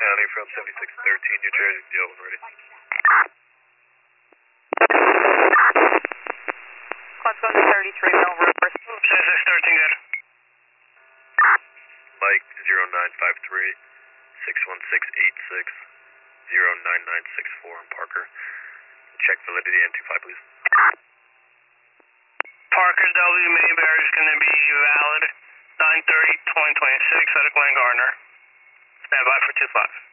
County from 7613, New Jersey, deal when ready. Let's go to 33 Mill River. 7613, good. Mike 0953 61686 09964 in Parker. Check validity and 25, please. Parker W main barrier is going to be valid 9/30/2026 at Glen Gardner. Stand by for 25.